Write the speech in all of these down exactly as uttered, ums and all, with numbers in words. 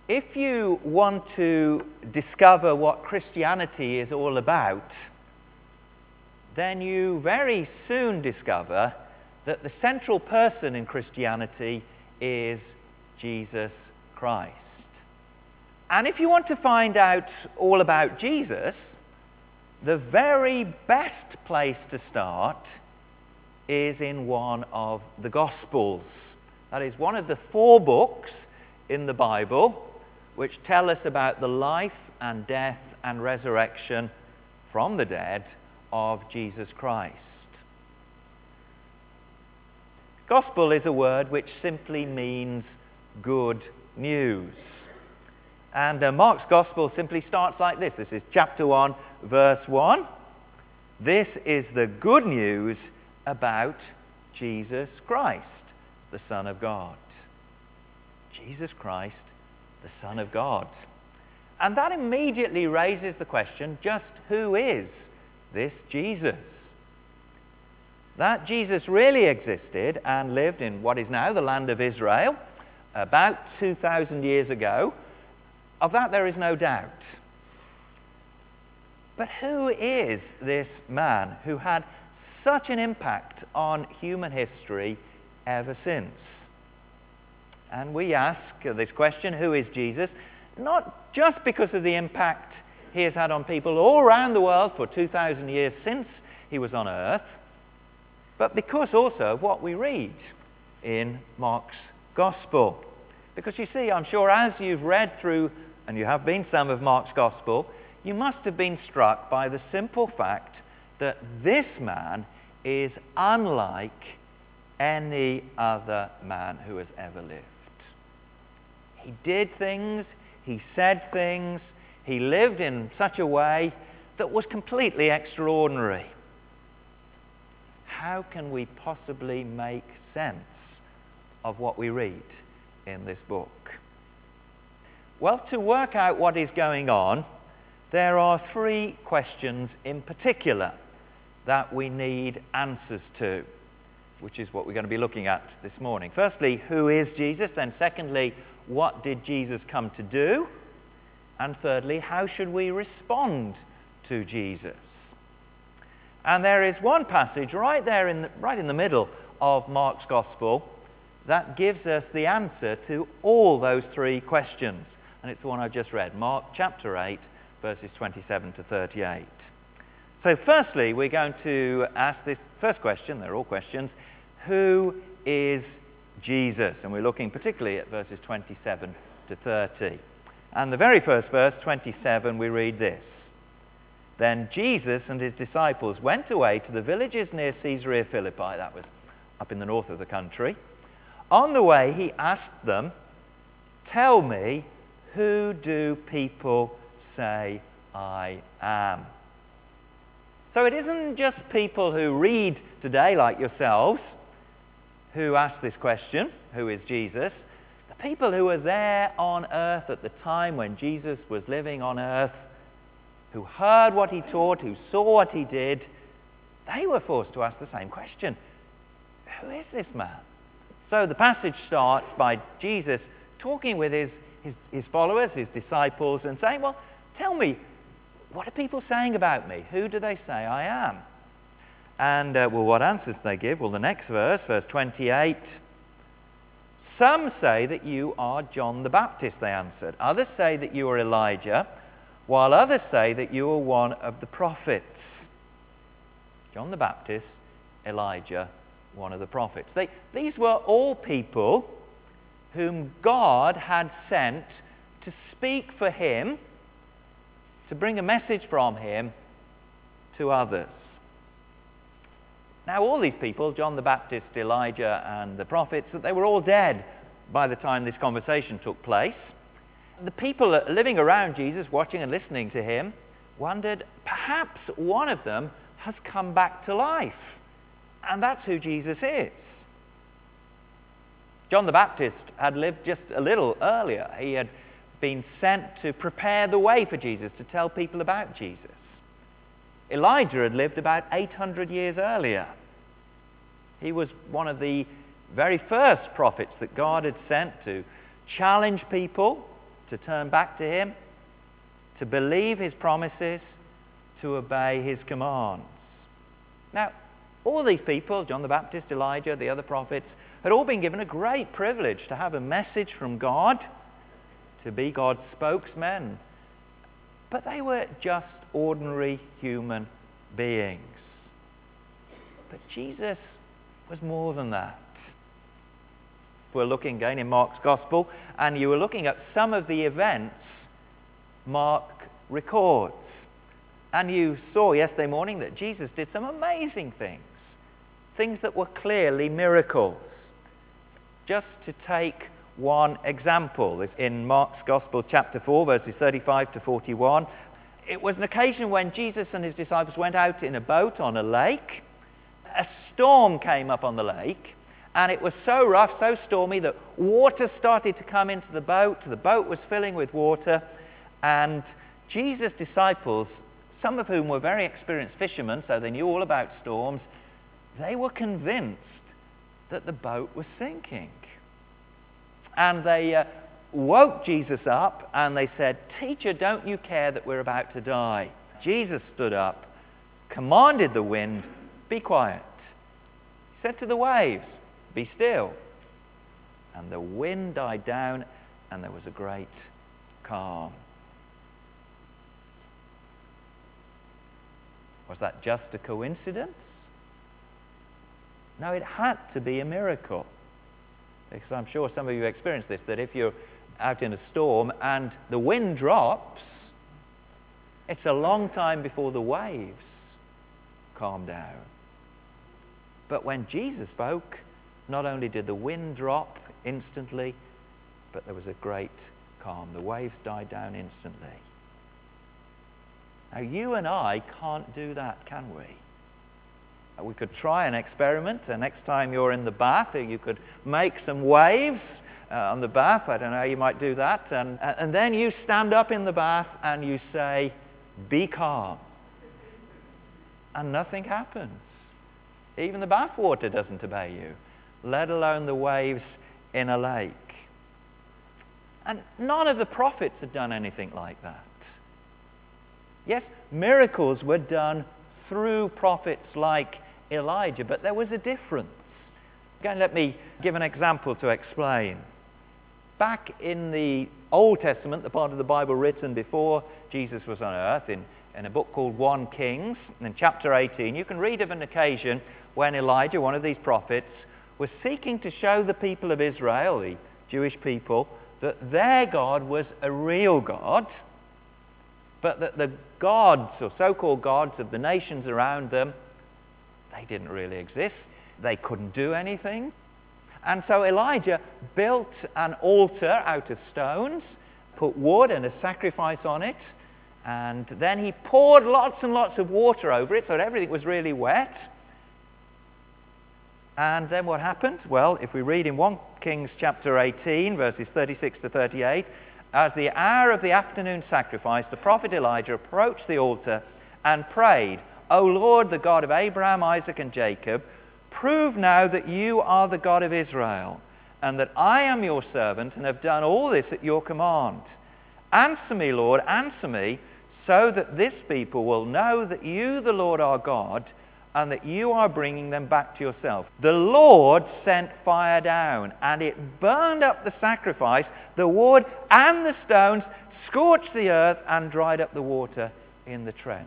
if you want to discover what Christianity is all about, then you very soon discover that the central person in Christianity is Jesus Christ. And if you want to find out all about Jesus, the very best place to start is in one of the Gospels. That is one of the four books in the Bible which tell us about the life and death and resurrection from the dead of Jesus Christ. Gospel is a word which simply means good news. And uh, Mark's Gospel simply starts like this. This is chapter one, verse one. This is the good news about Jesus Christ, the Son of God. Jesus Christ, the Son of God. And that immediately raises the question, just who is this Jesus? That Jesus really existed and lived in what is now the land of Israel about two thousand years ago, of that there is no doubt. But who is this man who had such an impact on human history ever since? And we ask this question, who is Jesus? Not just because of the impact he has had on people all around the world for two thousand years since he was on earth, but because also of what we read in Mark's Gospel. Because you see, I'm sure as you've read through, and you have been some of Mark's Gospel, you must have been struck by the simple fact that this man is unlike any other man who has ever lived. He did things, he said things, he lived in such a way that was completely extraordinary. How can we possibly make sense of what we read in this book? Well, to work out what is going on, there are three questions in particular that we need answers to, which is what we're going to be looking at this morning. Firstly, who is Jesus? Then secondly, what did Jesus come to do? And thirdly, how should we respond to Jesus? And there is one passage right there in the, right in the middle of Mark's Gospel that gives us the answer to all those three questions. And it's the one I just read, Mark chapter eight, verses twenty-seven to thirty-eight. So firstly, we're going to ask this first question, they're all questions, who is Jesus? And we're looking particularly at verses twenty-seven to thirty. And the very first verse, twenty-seven, we read this. Then Jesus and his disciples went away to the villages near Caesarea Philippi, that was up in the north of the country. On the way, he asked them, "Tell me, who do people say I am?" So it isn't just people who read today, like yourselves, who ask this question, who is Jesus? The people who were there on earth at the time when Jesus was living on earth, who heard what he taught, who saw what he did, they were forced to ask the same question. Who is this man? So the passage starts by Jesus talking with his, his, his followers, his disciples, and saying, well, tell me, what are people saying about me? Who do they say I am? And, uh, well, what answers do they give? Well, the next verse, verse twenty-eight, some say that you are John the Baptist, they answered. Others say that you are Elijah, while others say that you are one of the prophets. John the Baptist, Elijah, one of the prophets. They, these were all people whom God had sent to speak for him, to bring a message from him to others. Now, all these people, John the Baptist, Elijah, and the prophets, they were all dead by the time this conversation took place. The people living around Jesus, watching and listening to him, wondered, perhaps one of them has come back to life. And that's who Jesus is. John the Baptist had lived just a little earlier. He had been sent to prepare the way for Jesus, to tell people about Jesus. Elijah had lived about eight hundred years earlier. He was one of the very first prophets that God had sent to challenge people, to turn back to him, to believe his promises, to obey his commands. Now, all these people, John the Baptist, Elijah, the other prophets, had all been given a great privilege to have a message from God, to be God's spokesmen. But they were just ordinary human beings. But Jesus was more than that. We're looking again in Mark's Gospel, and you were looking at some of the events Mark records. And you saw yesterday morning that Jesus did some amazing things, things that were clearly miracles. Just to take one example, in Mark's Gospel, chapter four, verses thirty-five to forty-one, it was an occasion when Jesus and his disciples went out in a boat on a lake. A storm came up on the lake, and it was so rough, so stormy, that water started to come into the boat. The boat was filling with water, and Jesus' disciples, some of whom were very experienced fishermen, so they knew all about storms, they were convinced that the boat was sinking. And they uh, woke Jesus up, and they said, "Teacher, don't you care that we're about to die?" Jesus stood up, commanded the wind, "Be quiet." He said to the waves, "Be still." And the wind died down, and there was a great calm. Was that just a coincidence? No, it had to be a miracle. Because I'm sure some of you experienced this, that if you're out in a storm and the wind drops, it's a long time before the waves calm down. But when Jesus spoke, not only did the wind drop instantly, but there was a great calm. The waves died down instantly. Now, you and I can't do that, can we? We could try an experiment. The next time you're in the bath, you could make some waves uh, on the bath. I don't know how you might do that. And, and then you stand up in the bath and you say, "Be calm." And nothing happens. Even the bath water doesn't obey you, let alone the waves in a lake. And none of the prophets had done anything like that. Yes, miracles were done through prophets like Elijah, but there was a difference. Again, let me give an example to explain. Back in the Old Testament, the part of the Bible written before Jesus was on earth, in, in a book called First Kings, in chapter eighteen, you can read of an occasion when Elijah, one of these prophets, was seeking to show the people of Israel, the Jewish people, that their God was a real God, but that the gods, or so-called gods, of the nations around them, they didn't really exist. They couldn't do anything. And so Elijah built an altar out of stones, put wood and a sacrifice on it, and then he poured lots and lots of water over it so that everything was really wet. And then what happened? Well, if we read in First Kings chapter eighteen, verses thirty-six to thirty-eight, as the hour of the afternoon sacrifice, the prophet Elijah approached the altar and prayed, "O Lord, the God of Abraham, Isaac, and Jacob, prove now that you are the God of Israel, and that I am your servant and have done all this at your command. Answer me, Lord, answer me, so that this people will know that you, the Lord, are God, and that you are bringing them back to yourself." The Lord sent fire down, and it burned up the sacrifice, the wood, and the stones, scorched the earth, and dried up the water in the trench.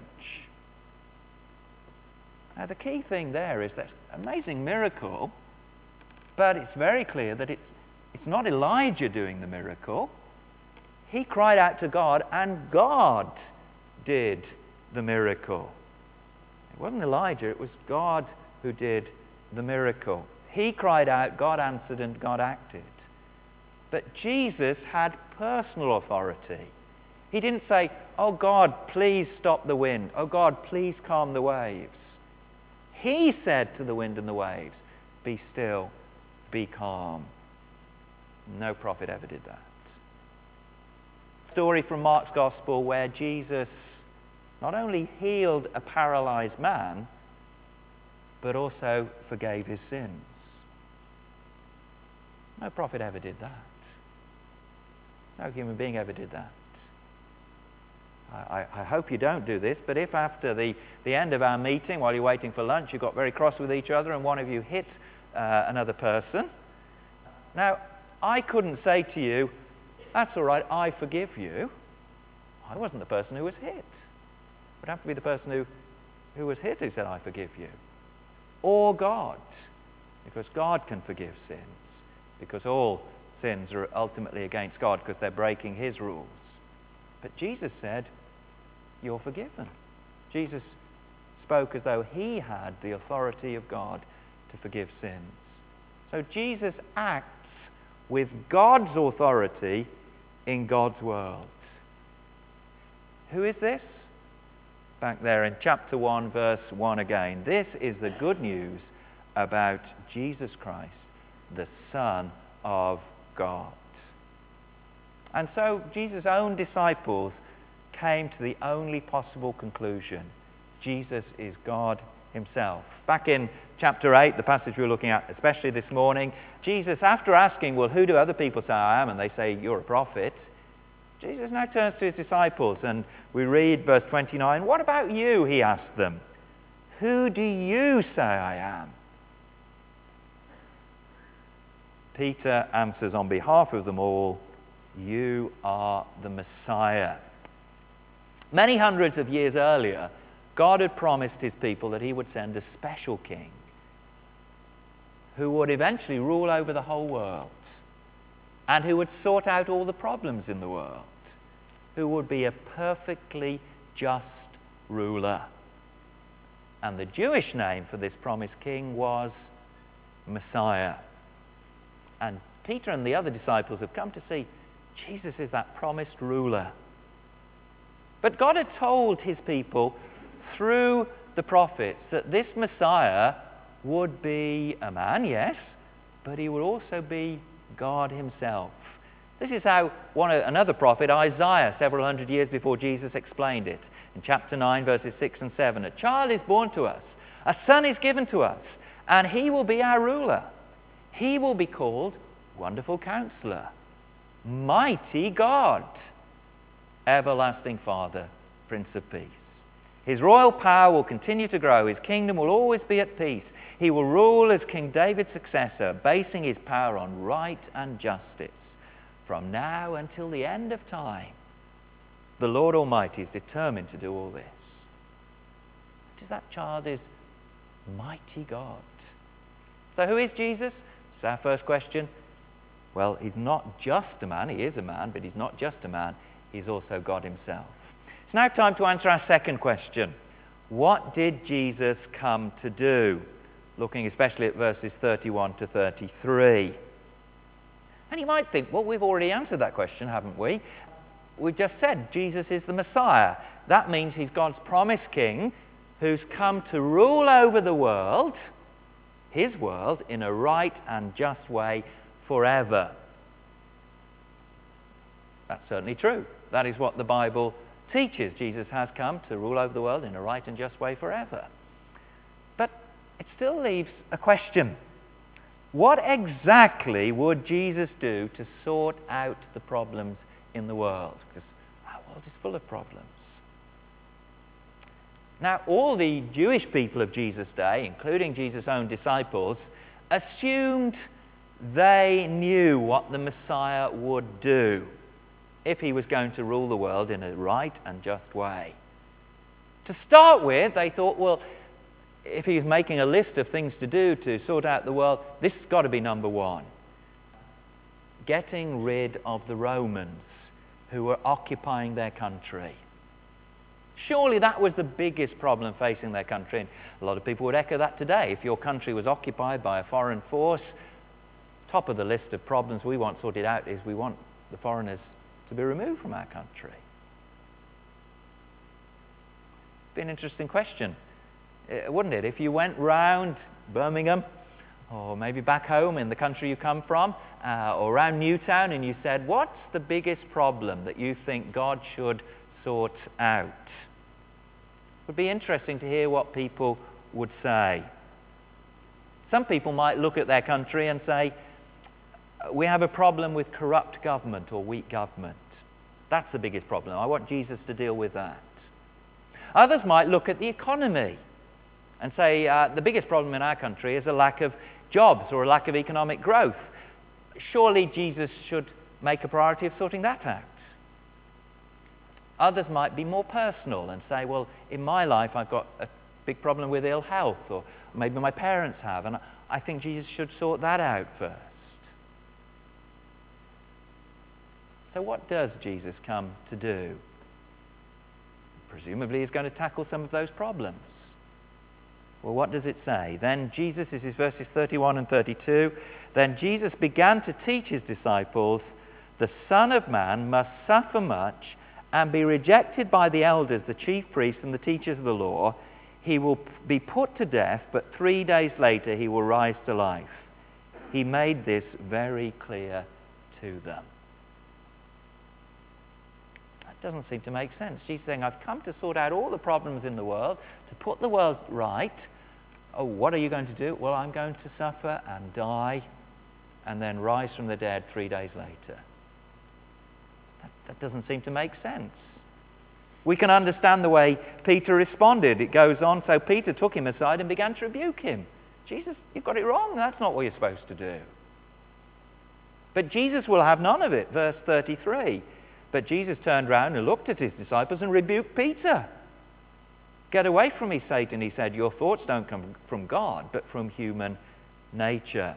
Now, the key thing there is that amazing miracle, but it's very clear that it's, it's not Elijah doing the miracle. He cried out to God, and God did the miracle. It wasn't Elijah, it was God who did the miracle. He cried out, God answered, and God acted. But Jesus had personal authority. He didn't say, "Oh God, please stop the wind. Oh God, please calm the waves." He said to the wind and the waves, "Be still, be calm." No prophet ever did that. Story from Mark's Gospel where Jesus not only healed a paralyzed man, but also forgave his sins. No prophet ever did that. No human being ever did that. I, I hope you don't do this, but if after the, the end of our meeting, while you're waiting for lunch, you got very cross with each other and one of you hit uh, another person, now, I couldn't say to you, that's all right, I forgive you. I wasn't the person who was hit. It would have to be the person who, who was hit who said, I forgive you. Or God, because God can forgive sins, because all sins are ultimately against God because they're breaking his rules. But Jesus said, you're forgiven. Jesus spoke as though he had the authority of God to forgive sins. So Jesus acts with God's authority in God's world. Who is this? Back there in chapter one, verse one again. This is the good news about Jesus Christ, the Son of God. And so Jesus' own disciples came to the only possible conclusion. Jesus is God himself. Back in chapter eight, the passage we're looking at, especially this morning, Jesus, after asking, well, who do other people say I am? And they say, you're a prophet. Jesus now turns to his disciples and we read verse twenty-nine. What about you? He asked them. Who do you say I am? Peter answers on behalf of them all, you are the Messiah. Many hundreds of years earlier, God had promised his people that he would send a special king who would eventually rule over the whole world and who would sort out all the problems in the world, who would be a perfectly just ruler. And the Jewish name for this promised king was Messiah. And Peter and the other disciples have come to see Jesus is that promised ruler. But God had told his people through the prophets that this Messiah would be a man, yes, but he would also be God himself. This is how one another prophet, Isaiah, several hundred years before Jesus, explained it. In chapter nine, verses six and seven, a child is born to us, a son is given to us, and he will be our ruler. He will be called Wonderful Counselor, Mighty God, Everlasting Father, Prince of Peace. His royal power will continue to grow. His kingdom will always be at peace. He will rule as King David's successor, basing his power on right and justice. From now until the end of time, the Lord Almighty is determined to do all this. Because that child is mighty God. So who is Jesus? It's our first question. Well, he's not just a man. He is a man, but he's not just a man. He's also God himself. It's now time to answer our second question. What did Jesus come to do? Looking especially at verses thirty-one to thirty-three. And you might think, well, we've already answered that question, haven't we? We've just said Jesus is the Messiah. That means he's God's promised king who's come to rule over the world, his world, in a right and just way forever. That's certainly true. That is what the Bible teaches. Jesus has come to rule over the world in a right and just way forever. But it still leaves a question. What exactly would Jesus do to sort out the problems in the world? Because our world is full of problems. Now, all the Jewish people of Jesus' day, including Jesus' own disciples, assumed they knew what the Messiah would do if he was going to rule the world in a right and just way. To start with, they thought, well, if he was making a list of things to do to sort out the world, this has got to be number one. Getting rid of the Romans who were occupying their country. Surely that was the biggest problem facing their country. And a lot of people would echo that today. If your country was occupied by a foreign force, top of the list of problems we want sorted out is we want the foreigners to be removed from our country. It'd be an interesting question, wouldn't it? If you went round Birmingham, or maybe back home in the country you come from, uh, or around Newtown, and you said, what's the biggest problem that you think God should sort out? It would be interesting to hear what people would say. Some people might look at their country and say, We have a problem with corrupt government or weak government. That's the biggest problem. I want Jesus to deal with that. Others might look at the economy and say uh, the biggest problem in our country is a lack of jobs or a lack of economic growth. Surely Jesus should make a priority of sorting that out. Others might be more personal and say, well, in my life I've got a big problem with ill health, or maybe my parents have, and I think Jesus should sort that out first. So what does Jesus come to do? Presumably he's going to tackle some of those problems. Well, what does it say? Then Jesus, this is verses thirty-one and thirty-two, then Jesus began to teach his disciples, the Son of Man must suffer much and be rejected by the elders, the chief priests and the teachers of the law. He will be put to death, but three days later he will rise to life. He made this very clear to them. That doesn't seem to make sense. Jesus saying, I've come to sort out all the problems in the world, to put the world right. Oh, what are you going to do? Well, I'm going to suffer and die and then rise from the dead three days later. That, that doesn't seem to make sense. We can understand the way Peter responded. It goes on, so Peter took him aside and began to rebuke him. Jesus, you've got it wrong. That's not what you're supposed to do. But Jesus will have none of it. Verse thirty-three. But Jesus turned round and looked at his disciples and rebuked Peter. Get away from me, Satan, he said. Your thoughts don't come from God, but from human nature.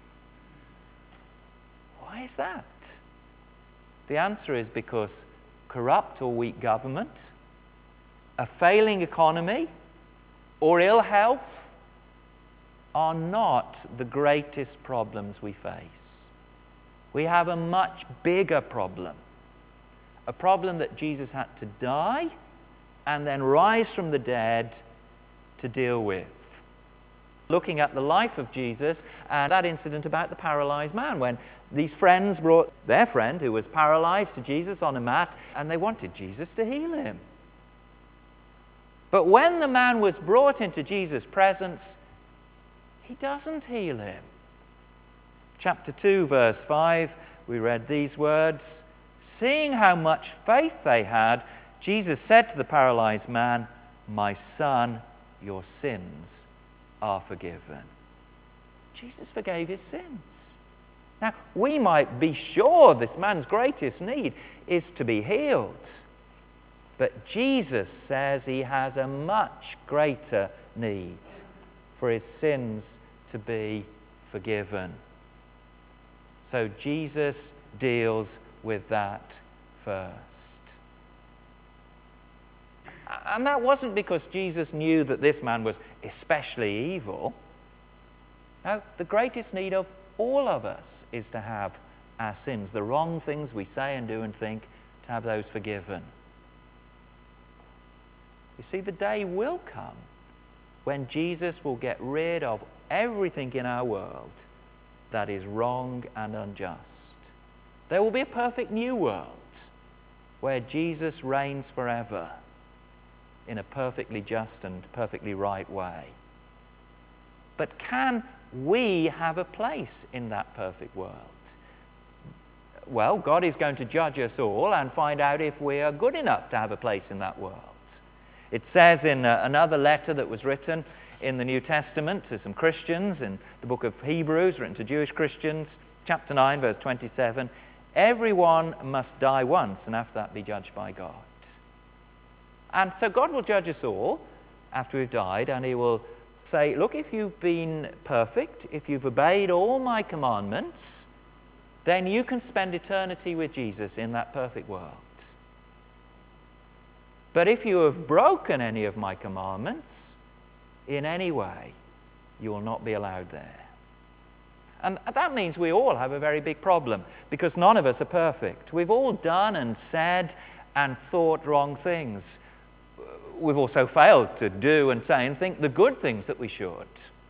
Why is that? The answer is because corrupt or weak government, a failing economy, or ill health are not the greatest problems we face. We have a much bigger problem. A problem that Jesus had to die and then rise from the dead to deal with. Looking at the life of Jesus and that incident about the paralyzed man, when these friends brought their friend who was paralyzed to Jesus on a mat, and they wanted Jesus to heal him. But when the man was brought into Jesus' presence, he doesn't heal him. Chapter two, verse five, we read these words. Seeing how much faith they had, Jesus said to the paralyzed man, my son, your sins are forgiven. Jesus forgave his sins. Now, we might be sure this man's greatest need is to be healed. But Jesus says he has a much greater need for his sins to be forgiven. So Jesus deals with that first. And that wasn't because Jesus knew that this man was especially evil. No, the greatest need of all of us is to have our sins, the wrong things we say and do and think, to have those forgiven. You see, the day will come when Jesus will get rid of everything in our world that is wrong and unjust. There will be a perfect new world where Jesus reigns forever in a perfectly just and perfectly right way. But can we have a place in that perfect world? Well, God is going to judge us all and find out if we are good enough to have a place in that world. It says in uh, another letter that was written in the New Testament to some Christians, in the book of Hebrews, written to Jewish Christians, chapter nine, verse twenty-seven, everyone must die once and after that be judged by God. And so God will judge us all after we've died, and he will say, look, if you've been perfect, if you've obeyed all my commandments, then you can spend eternity with Jesus in that perfect world. But if you have broken any of my commandments in any way, you will not be allowed there. And that means we all have a very big problem, because none of us are perfect. We've all done and said and thought wrong things. We've also failed to do and say and think the good things that we should.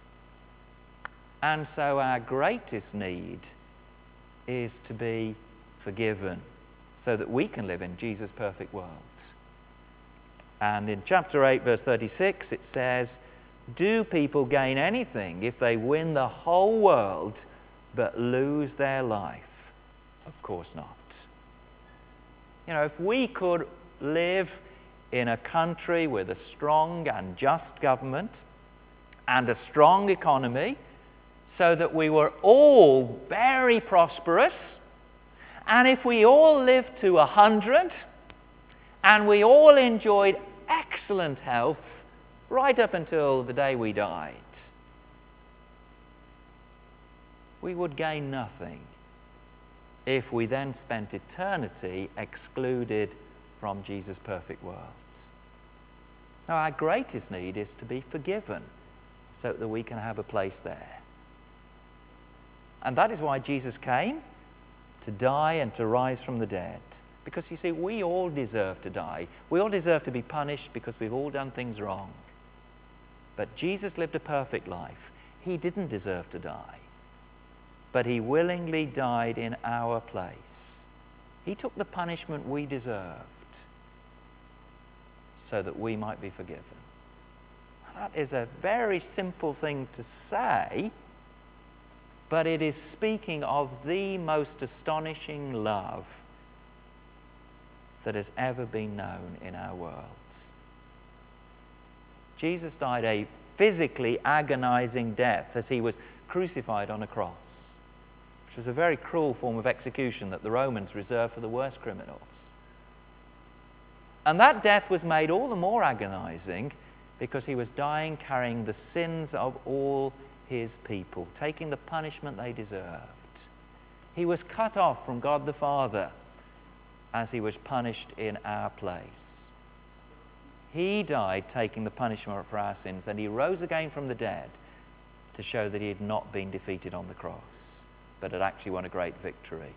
And so our greatest need is to be forgiven so that we can live in Jesus' perfect world. And in chapter eight, verse thirty-six, it says, do people gain anything if they win the whole world but lose their life? Of course not. You know, if we could live in a country with a strong and just government and a strong economy, so that we were all very prosperous, and if we all lived to a hundred, and we all enjoyed excellent health right up until the day we died, we would gain nothing if we then spent eternity excluded from Jesus' perfect world. Now, our greatest need is to be forgiven so that we can have a place there. And that is why Jesus came, to die and to rise from the dead. Because you see, we all deserve to die. We all deserve to be punished because we've all done things wrong. But Jesus lived a perfect life. He didn't deserve to die. But he willingly died in our place. He took the punishment we deserved so that we might be forgiven. That is a very simple thing to say, but it is speaking of the most astonishing love that has ever been known in our world. Jesus died a physically agonizing death as he was crucified on a cross, which was a very cruel form of execution that the Romans reserved for the worst criminals. And that death was made all the more agonizing because he was dying carrying the sins of all his people, taking the punishment they deserved. He was cut off from God the Father as he was punished in our place. He died taking the punishment for our sins, and he rose again from the dead to show that he had not been defeated on the cross, but had actually won a great victory.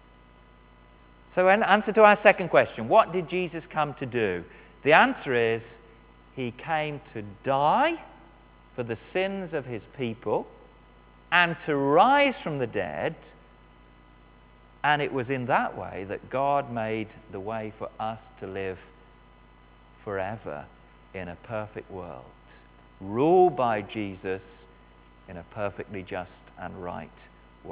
So in answer to our second question, what did Jesus come to do? The answer is, he came to die for the sins of his people and to rise from the dead. And it was in that way that God made the way for us to live forever in a perfect world, ruled by Jesus in a perfectly just and right way.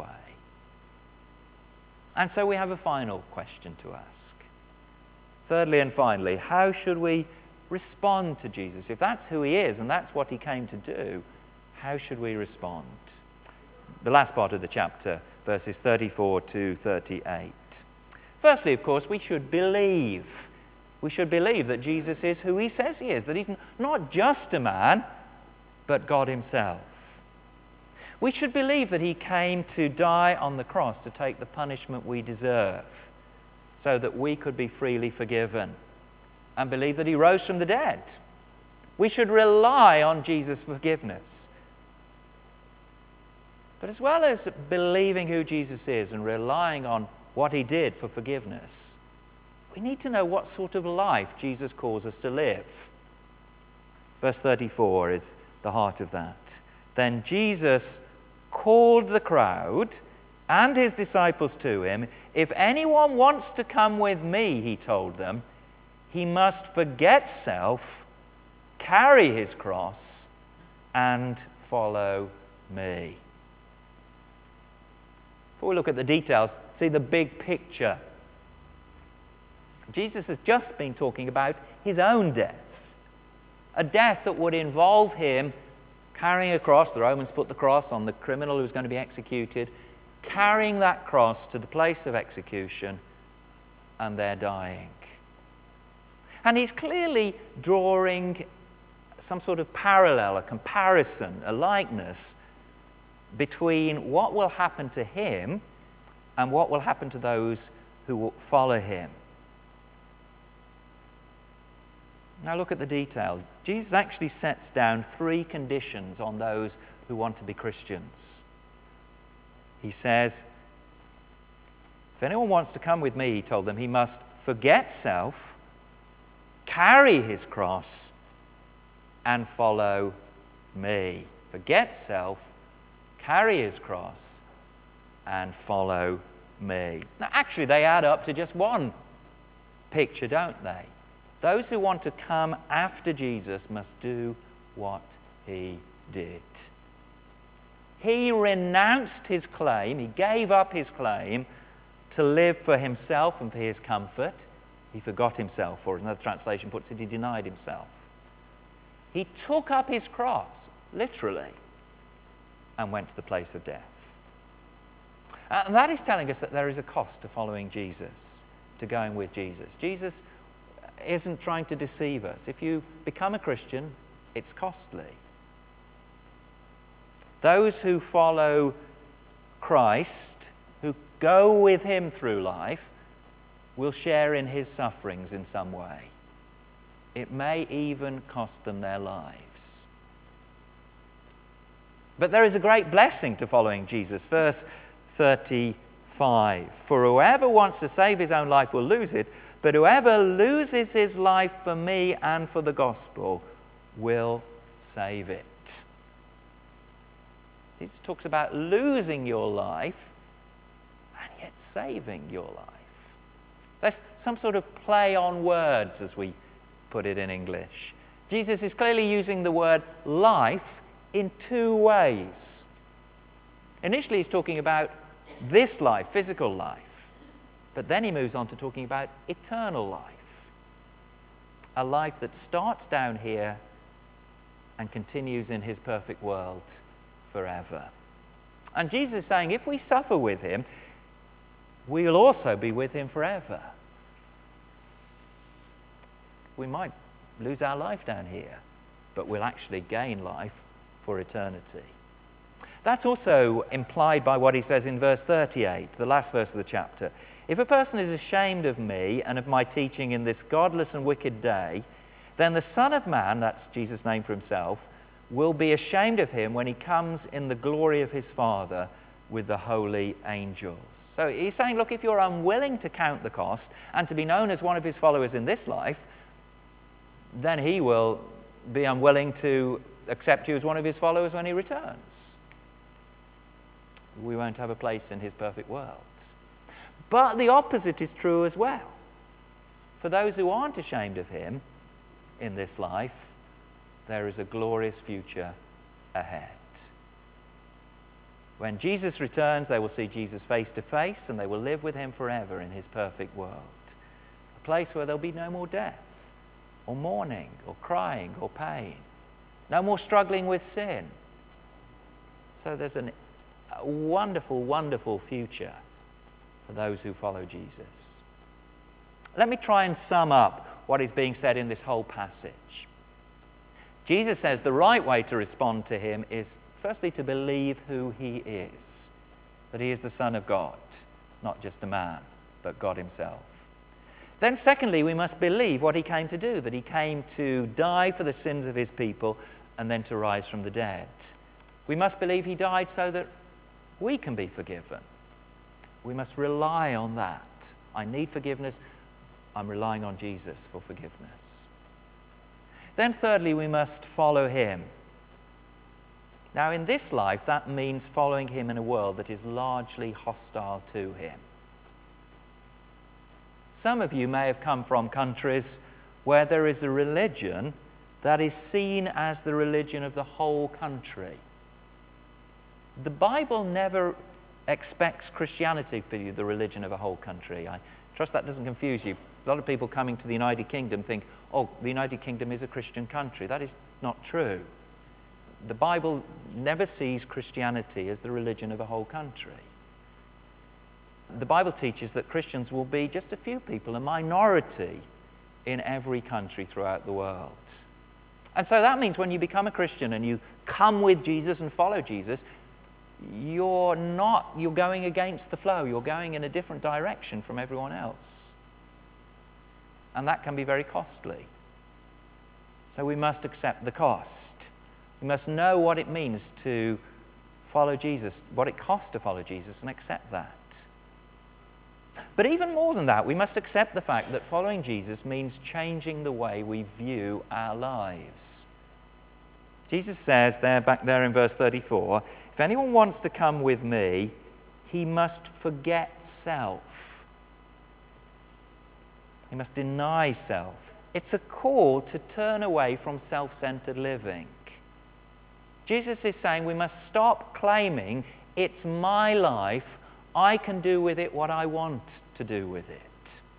And so we have a final question to ask. Thirdly and finally, how should we respond to Jesus? If that's who he is and that's what he came to do, how should we respond? The last part of the chapter, verses thirty-four to thirty-eight. Firstly, of course, we should believe. We should believe that Jesus is who he says he is, that he's not just a man, but God himself. We should believe that he came to die on the cross to take the punishment we deserve so that we could be freely forgiven, and believe that he rose from the dead. We should rely on Jesus' forgiveness. But as well as believing who Jesus is and relying on what he did for forgiveness, we need to know what sort of life Jesus calls us to live. Verse thirty-four is the heart of that. Then Jesus called the crowd and his disciples to him. If anyone wants to come with me, he told them, he must forget self, carry his cross, and follow me. Before we look at the details, see the big picture. Jesus has just been talking about his own death, a death that would involve him carrying a cross. The Romans put the cross on the criminal who was going to be executed, carrying that cross to the place of execution, and there dying. And he's clearly drawing some sort of parallel, a comparison, a likeness between what will happen to him and what will happen to those who will follow him. Now look at the detail. Jesus actually sets down three conditions on those who want to be Christians. He says, if anyone wants to come with me, he told them, he must forget self, carry his cross, and follow me. Forget self, carry his cross, and follow me. Now actually they add up to just one picture, don't they? Those who want to come after Jesus must do what he did. He renounced his claim, he gave up his claim to live for himself and for his comfort. He forgot himself, or as another translation puts it, he denied himself. He took up his cross, literally, and went to the place of death. And that is telling us that there is a cost to following Jesus, to going with Jesus. Jesus isn't trying to deceive us. If you become a Christian, it's costly. Those who follow Christ, who go with him through life, will share in his sufferings in some way. It may even cost them their lives. But there is a great blessing to following Jesus. Verse thirty-five. For whoever wants to save his own life will lose it, but whoever loses his life for me and for the gospel will save it. Jesus talks about losing your life and yet saving your life. That's some sort of play on words, as we put it in English. Jesus is clearly using the word life in two ways. Initially, he's talking about this life, physical life. But then he moves on to talking about eternal life. A life that starts down here and continues in his perfect world forever. And Jesus is saying, if we suffer with him, we'll also be with him forever. We might lose our life down here, but we'll actually gain life for eternity. That's also implied by what he says in verse thirty-eight, the last verse of the chapter. If a person is ashamed of me and of my teaching in this godless and wicked day, then the Son of Man, that's Jesus' name for himself, will be ashamed of him when he comes in the glory of his Father with the holy angels. So he's saying, look, if you're unwilling to count the cost and to be known as one of his followers in this life, then he will be unwilling to accept you as one of his followers when he returns. We won't have a place in his perfect world. But the opposite is true as well. For those who aren't ashamed of him in this life, there is a glorious future ahead. When Jesus returns, they will see Jesus face to face, and they will live with him forever in his perfect world. A place where there'll be no more death, or mourning, or crying, or pain. No more struggling with sin. So there's an, a wonderful, wonderful future for those who follow Jesus. Let me try and sum up what is being said in this whole passage. Jesus says the right way to respond to him is firstly to believe who he is, that he is the Son of God, not just a man, but God himself. Then secondly, we must believe what he came to do, that he came to die for the sins of his people and then to rise from the dead. We must believe he died so that we can be forgiven. We must rely on that. I need forgiveness. I'm relying on Jesus for forgiveness. Then thirdly, we must follow him. Now, in this life, that means following him in a world that is largely hostile to him. Some of you may have come from countries where there is a religion that is seen as the religion of the whole country. The Bible never expects Christianity to be the religion of a whole country. I trust that doesn't confuse you. A lot of people coming to the United Kingdom think, oh, the United Kingdom is a Christian country. That is not true. The Bible never sees Christianity as the religion of a whole country. The Bible teaches that Christians will be just a few people, a minority in every country throughout the world. And so that means when you become a Christian and you come with Jesus and follow Jesus, you're not, you're going against the flow. You're going in a different direction from everyone else. And that can be very costly. So we must accept the cost. We must know what it means to follow Jesus, what it costs to follow Jesus, and accept that. But even more than that, we must accept the fact that following Jesus means changing the way we view our lives. Jesus says there, back there in verse thirty-four, if anyone wants to come with me, he must forget self. He must deny self. It's a call to turn away from self-centered living. Jesus is saying we must stop claiming it's my life, I can do with it what I want to do with it.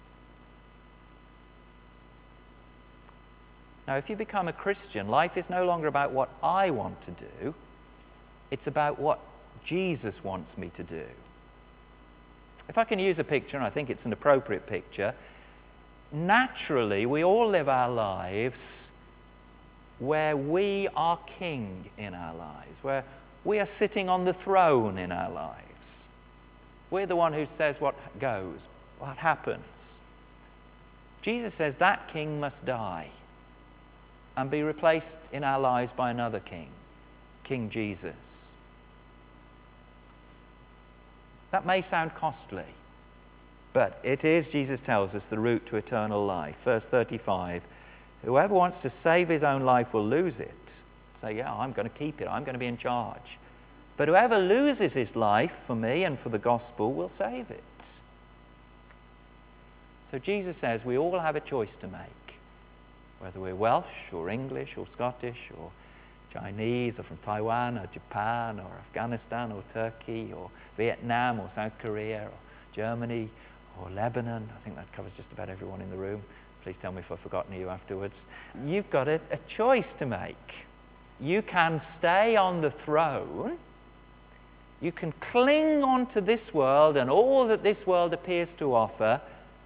Now, if you become a Christian, life is no longer about what I want to do. It's about what Jesus wants me to do. If I can use a picture, and I think it's an appropriate picture, naturally we all live our lives where we are king in our lives, where we are sitting on the throne in our lives. We're the one who says what goes, what happens. Jesus says that king must die and be replaced in our lives by another king, King Jesus. That may sound costly, but it is, Jesus tells us, the route to eternal life. Verse thirty-five, whoever wants to save his own life will lose it. Say, yeah, I'm going to keep it, I'm going to be in charge. But whoever loses his life for me and for the gospel will save it. So Jesus says we all have a choice to make, whether we're Welsh or English or Scottish or Chinese or from Taiwan or Japan or Afghanistan or Turkey or Vietnam or South Korea or Germany or Lebanon. I think that covers just about everyone in the room. Please tell me if I've forgotten you afterwards. You've got a, a choice to make. You can stay on the throne. You can cling on to this world and all that this world appears to offer.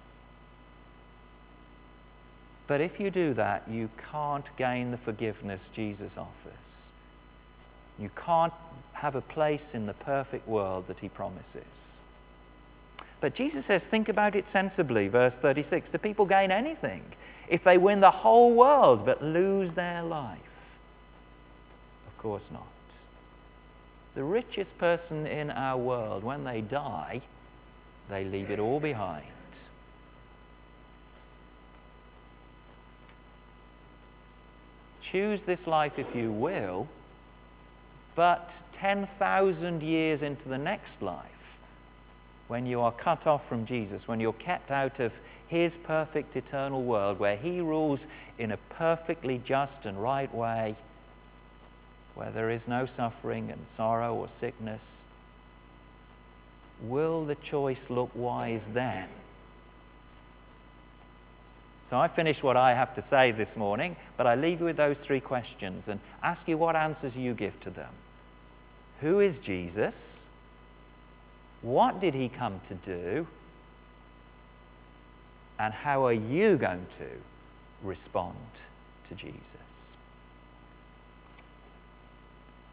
But if you do that, you can't gain the forgiveness Jesus offers. You can't have a place in the perfect world that he promises. But Jesus says, think about it sensibly. Verse thirty-six, do people gain anything if they win the whole world but lose their life? Of course not. The richest person in our world, when they die, they leave it all behind. Choose this life if you will, but ten thousand years into the next life, when you are cut off from Jesus, when you're kept out of his perfect eternal world, where he rules in a perfectly just and right way, where there is no suffering and sorrow or sickness, will the choice look wise then? So I finished what I have to say this morning, but I leave you with those three questions and ask you what answers you give to them. Who is Jesus? What did he come to do? And how are you going to respond to Jesus?